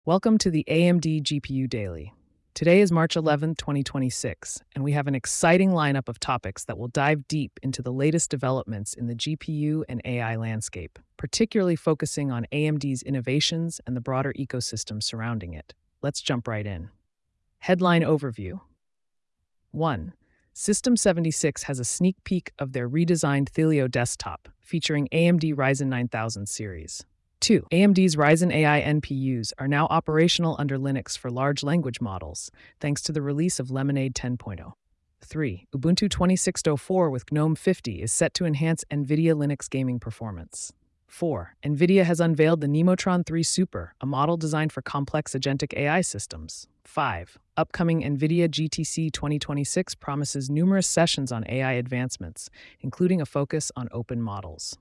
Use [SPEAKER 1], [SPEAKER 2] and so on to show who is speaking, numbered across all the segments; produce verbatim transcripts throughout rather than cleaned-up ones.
[SPEAKER 1] Welcome to the A M D G P U Daily. Today is March eleventh, twenty twenty-six, and we have an exciting lineup of topics that will dive deep into the latest developments in the G P U and A I landscape, particularly focusing on A M D's innovations and the broader ecosystem surrounding it. Let's jump right in. Headline Overview one. System seventy-six has a sneak peek of their redesigned Thelio desktop, featuring A M D Ryzen nine thousand series. two. A M D's Ryzen A I N P Us are now operational under Linux for large language models, thanks to the release of Lemonade ten point oh. three. Ubuntu twenty-six point oh four with GNOME fifty is set to enhance NVIDIA Linux gaming performance. four. NVIDIA has unveiled the Nemotron three Super, a model designed for complex agentic A I systems. five. Upcoming NVIDIA G T C twenty twenty-six promises numerous sessions on A I advancements, including a focus on open models.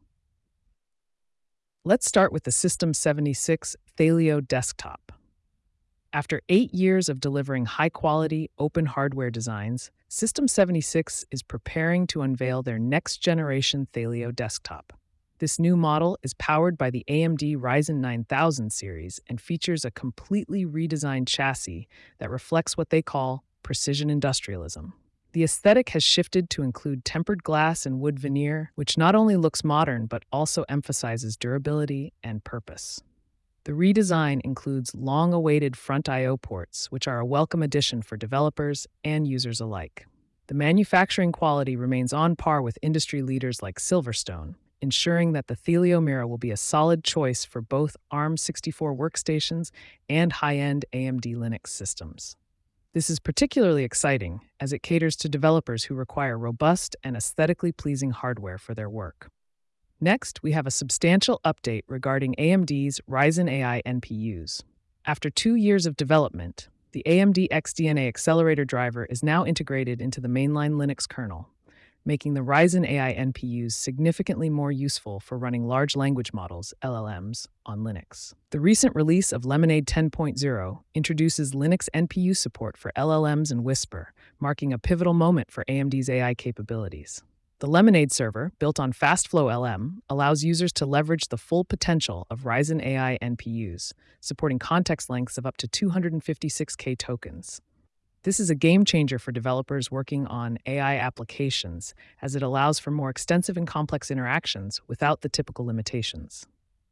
[SPEAKER 1] Let's start with the System seventy-six Thelio desktop. After eight years of delivering high-quality, open hardware designs, System seventy-six is preparing to unveil their next-generation Thelio desktop. This new model is powered by the A M D Ryzen nine thousand series and features a completely redesigned chassis that reflects what they call precision industrialism. The aesthetic has shifted to include tempered glass and wood veneer, which not only looks modern but also emphasizes durability and purpose. The redesign includes long-awaited front I O ports, which are a welcome addition for developers and users alike. The manufacturing quality remains on par with industry leaders like Silverstone, ensuring that the Thelio Mira will be a solid choice for both ARM sixty-four workstations and high-end A M D Linux systems. This is particularly exciting, as it caters to developers who require robust and aesthetically pleasing hardware for their work. Next, we have a substantial update regarding A M D's Ryzen A I N P Us. After two years of development, the A M D X D N A accelerator driver is now integrated into the mainline Linux kernel, making the Ryzen A I N P Us significantly more useful for running large language models, L L Ms, on Linux. The recent release of Lemonade ten point oh introduces Linux N P U support for L L Ms and Whisper, marking a pivotal moment for A M D's A I capabilities. The Lemonade server, built on FastFlow L M, allows users to leverage the full potential of Ryzen A I N P Us, supporting context lengths of up to two hundred fifty-six K tokens. This is a game-changer for developers working on A I applications, as it allows for more extensive and complex interactions without the typical limitations.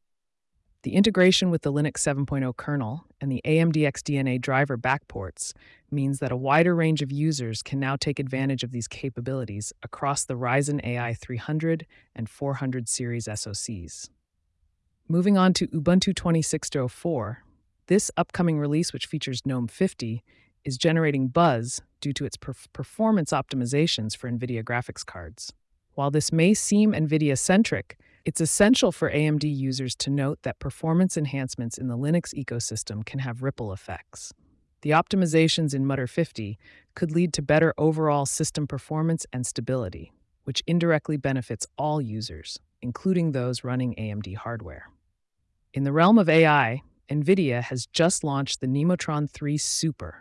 [SPEAKER 1] The integration with the Linux seven point oh kernel and the A M D X D N A driver backports means that a wider range of users can now take advantage of these capabilities across the Ryzen A I three hundred and four hundred series S O Cs. Moving on to Ubuntu twenty-six point oh four, this upcoming release, which features GNOME fifty, is generating buzz due to its perf- performance optimizations for NVIDIA graphics cards. While this may seem NVIDIA-centric, it's essential for A M D users to note that performance enhancements in the Linux ecosystem can have ripple effects. The optimizations in Mutter fifty could lead to better overall system performance and stability, which indirectly benefits all users, including those running A M D hardware. In the realm of A I, NVIDIA has just launched the Nemotron three Super.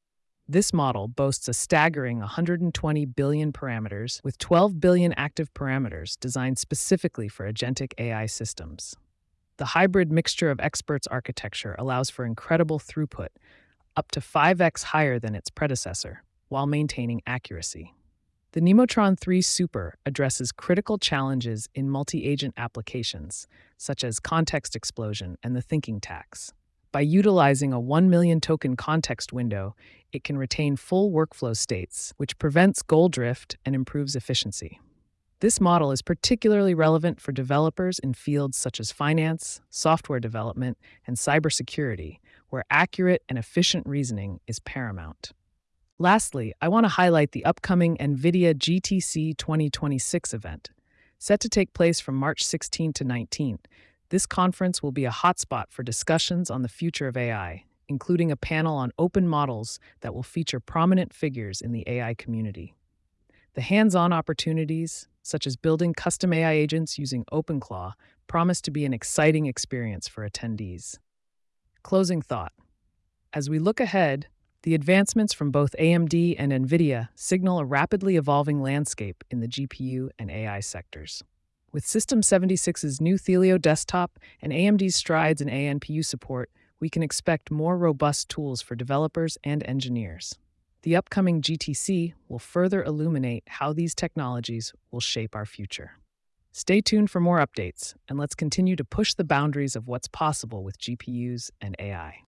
[SPEAKER 1] This model boasts a staggering one hundred twenty billion parameters with twelve billion active parameters designed specifically for agentic A I systems. The hybrid mixture of experts architecture allows for incredible throughput, up to five x higher than its predecessor, while maintaining accuracy. The Nemotron three Super addresses critical challenges in multi-agent applications, such as context explosion and the thinking tax. By utilizing a one million token context window, it can retain full workflow states, which prevents goal drift and improves efficiency. This model is particularly relevant for developers in fields such as finance, software development, and cybersecurity, where accurate and efficient reasoning is paramount. Lastly, I want to highlight the upcoming NVIDIA G T C twenty twenty-six event. Set to take place from March sixteenth to nineteenth, this conference will be a hotspot for discussions on the future of A I, including a panel on open models that will feature prominent figures in the A I community. The hands-on opportunities, such as building custom A I agents using OpenClaw, promise to be an exciting experience for attendees. Closing thought. As we look ahead, the advancements from both A M D and NVIDIA signal a rapidly evolving landscape in the G P U and A I sectors. With System seventy-six's new Thelio desktop and A M D's strides in A N P U support, we can expect more robust tools for developers and engineers. The upcoming G T C will further illuminate how these technologies will shape our future. Stay tuned for more updates, and let's continue to push the boundaries of what's possible with G P Us and A I.